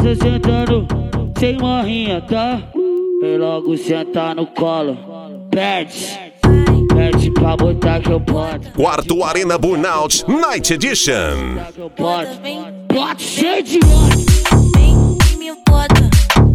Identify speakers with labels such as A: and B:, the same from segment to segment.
A: sentando sem marrinha, tá? Vem logo sentar no colo. Pede pra botar que eu boto.
B: Quarto Arena Burnout Night Edition.
A: Bota cheio de ódio.
C: Vem e me bota.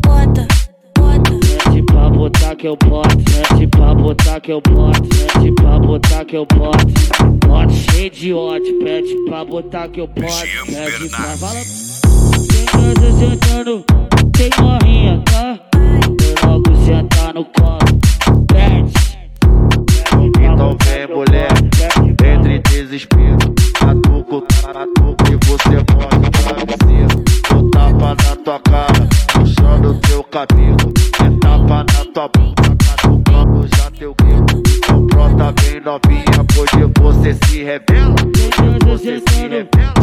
A: Pede pra botar que eu boto. Pede pra botar que eu boto. Pede pra botar que eu boto. Bota cheio de ódio. Pede pra botar que eu boto. Pede pra fala. Sentando sem morrinha, tá? Vem logo sentar no colo. Pede.
D: Então vem mulher, entre desespero. Atuco e você morde o travesseiro. Vou tapa na tua cara, puxando teu cabelo. É tapa na tua boca, catucando já teu grito. Então pronta, bem novinha, hoje você se revela. Você se revela.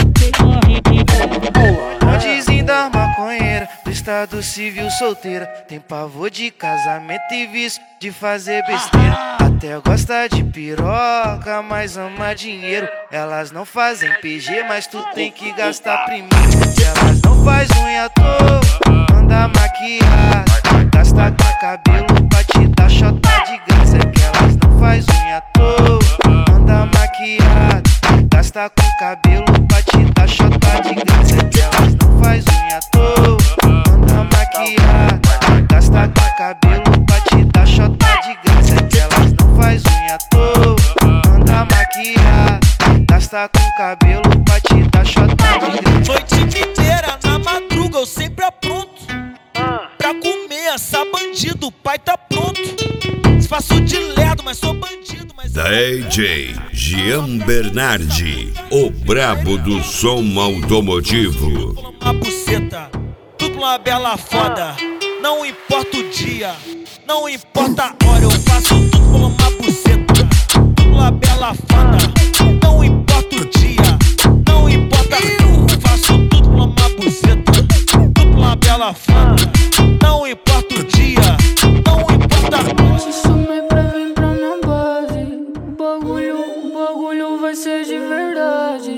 E: Bondezinho da maconheira, do estado civil solteira. Tem pavor de casamento e vício de fazer besteira. Até gosta de piroca, mas ama dinheiro. Elas não fazem PG, mas tu tem que gastar primeiro. Elas não faz unha à toa, anda maquiada. Gasta com cabelo pra te dar chota de graça. É que elas não faz unha à toa, anda maquiada. Gasta com cabelo pra te dar chota de graça. É que elas não faz unha à toa, anda maquiada. Gasta com cabelo pra te dar chota de graça. É que elas não faz unha à toa, anda maquiada. Gasta com cabelo pra te dar chota de graça.
F: Noite inteira na madruga eu sempre apronto pra comer, essa bandido, o pai tá pronto. Faço de lerdo, mas sou bandido, mas...
G: DJ Jean Bernardi, o brabo do som automotivo.
F: Uma buceta, tudo uma bela foda. Não importa o dia, não importa a hora. Eu faço tudo por uma buceta, tudo uma bela foda. Não importa o dia, não importa. Eu faço tudo por uma buceta, tudo por uma bela foda. Não importa o dia, não importa a hora.
H: Se sumir pra vir pra minha base, o bagulho vai ser de verdade.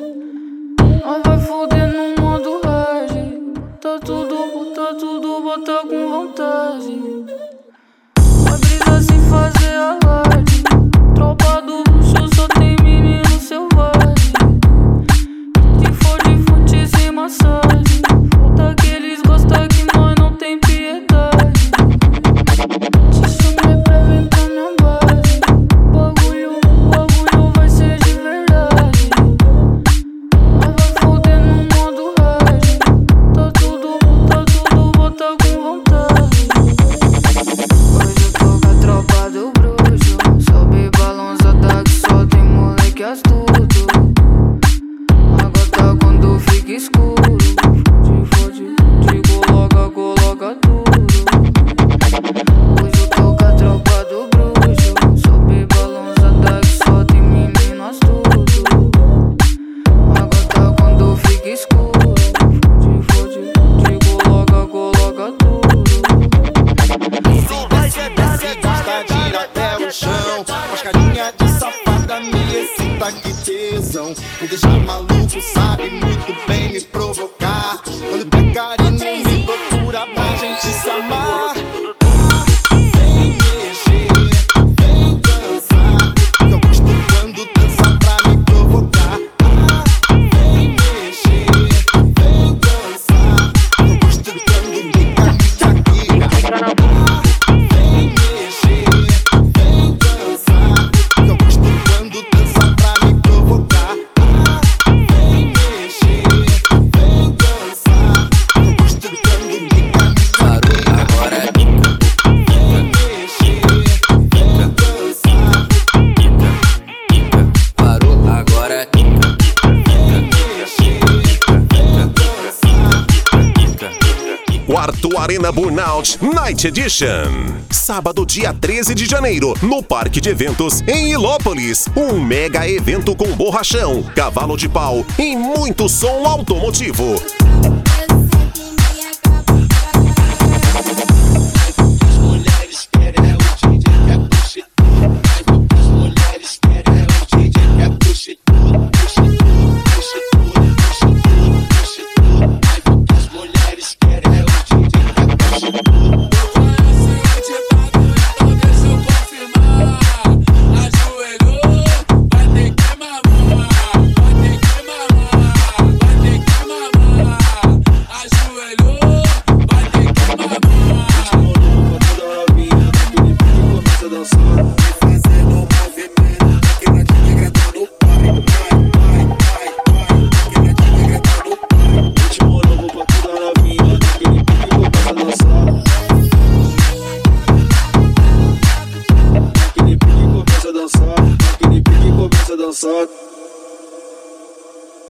H: Nós vai foder no modo hard. Tá tudo, bota com vontade. Vai brisa sem fazer alarde. Tropa do luxo só tem menino selvagem. Se for de fute sem massagem, falta que eles gostam que nós não tem piedade. Se sumir pra vir pra minha base, o bagulho vai ser de verdade. Nós vai foder no modo hard. Tá tudo, bota com vontade. Hoje eu tô com a tropa do bruxo. Sobe balançada que só tem moleque astuto. A gata quando fica escuro, fode, coloca tudo. Hoje eu tô com a tropa do bruxo. Sobe balançada que só tem menino astuto. A gata quando fica escuro, fode, coloca tudo.
I: Gosta de ir até o chão, mas carinha de safada me excita, que tesão. Me deixa maluco, sabe muito bem me provocar. Quando pegar e não me procura pra gente se amar. Vem mexer, vem dançar. Eu gosto quando dança pra me provocar. Vem mexer, vem dançar. Eu gosto quando me caminha aqui. Vem mexer, vem dançar. Eu gosto quando dança pra me provocar. Vem mexer, vem dançar. Eu gosto quando me caminha aqui.
J: Agora
I: Vem mexer, vem dançar.
J: parou, agora
I: Vem mexer, vem dançar.
B: Quarto Arena Burnout Night Edition. Sábado, dia 13 de janeiro, no Parque de Eventos, em Ilópolis. Um mega evento com borrachão, cavalo de pau e muito som automotivo.
I: As mulheres querem é o DJ, é push. As mulheres querem é o DJ, é push. Push, push, push, push, push, push. As mulheres querem gozando.